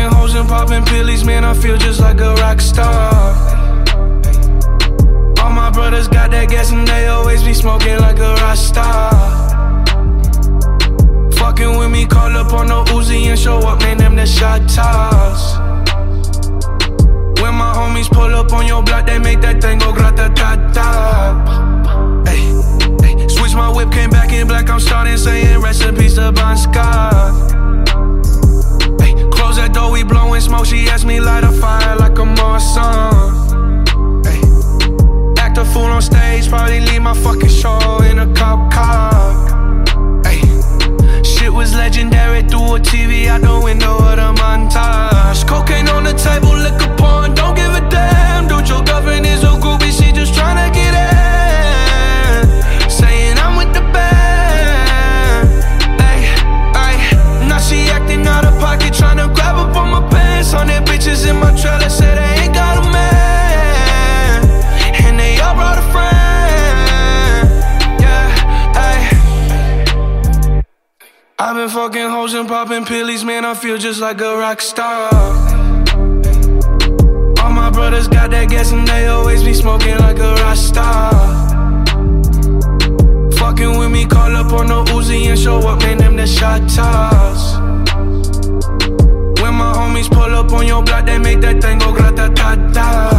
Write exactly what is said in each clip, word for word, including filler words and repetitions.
fucking hoes and popping pillies, man, I feel just like a rock star. All my brothers got that gas and they always be smoking like a rock star. Fucking with me, call up on the Uzi and show up, man, them the shot toss. When my homies pull up on your block, they make that thing go grata-ta-ta. Ay, ay. Switch my whip, came back in black, I'm starting saying recipes to Bon Scott. Ay, close that door, we blowing smoke, she asked me light a fire like a Marsan. Ay, act a fool on stage, probably leave my fucking show in a cop car. Ay, shit was legendary through a T V out the window of the montage. Cocaine on the table, liquor porn, don't give a damn. Dude, your girlfriend is a groupie, she just tryna get in. Saying I'm with the band. Ay, ay, now she acting out of pocket, tryna grab up on my pants. On their bitches in my trailer, say they ain't got a man, and they all brought a friend. Yeah, ay. I've been fucking hoes and popping pillies, man, I feel just like a rock star. All my brothers got that gas and they always be smoking like a rock star. Fucking with me, call up on the Uzi and show up, man, them the shot toss. When my homies pull up on your block, they make that thing go grata-ta-ta.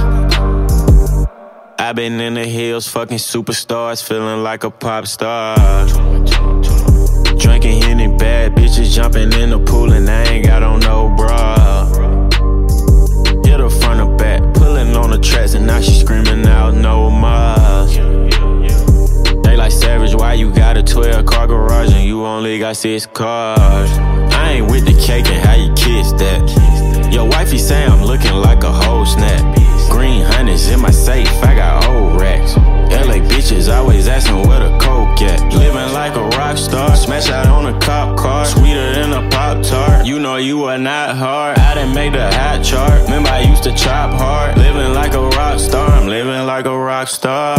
I've been in the hills, fucking superstars, feeling like a pop star. Drinking Henny, bad bitches jumping in the pool and I ain't got on no bra. Hit her front or back, pulling on the tracks and now she screaming out no more. They like Savage, why you got a twelve car garage and you only got six cars? I ain't with the cake and how you kiss that. Your wifey say I'm looking like a whole snap. Green hundreds in my safe, I got old racks. L A bitches always asking where the coke at. Living like a rock star, smash out on a cop car, sweeter than a Pop-Tart. You know you are not hard, I didn't make the hot chart. Remember I used to chop hard. Living like a rock star, I'm living like a rock star.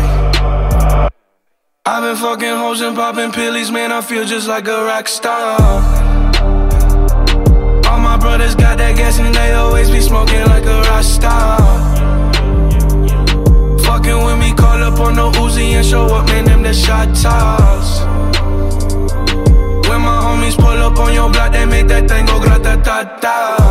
I've been fucking hoes and popping pillies, man, I feel just like a rock star. All my brothers got that gas and they always be smoking like a rock star. Fucking with me, call up on the Uzi and show up, man, them the shot toss. When my homies pull up on your block, they make that thing go grata-ta-ta.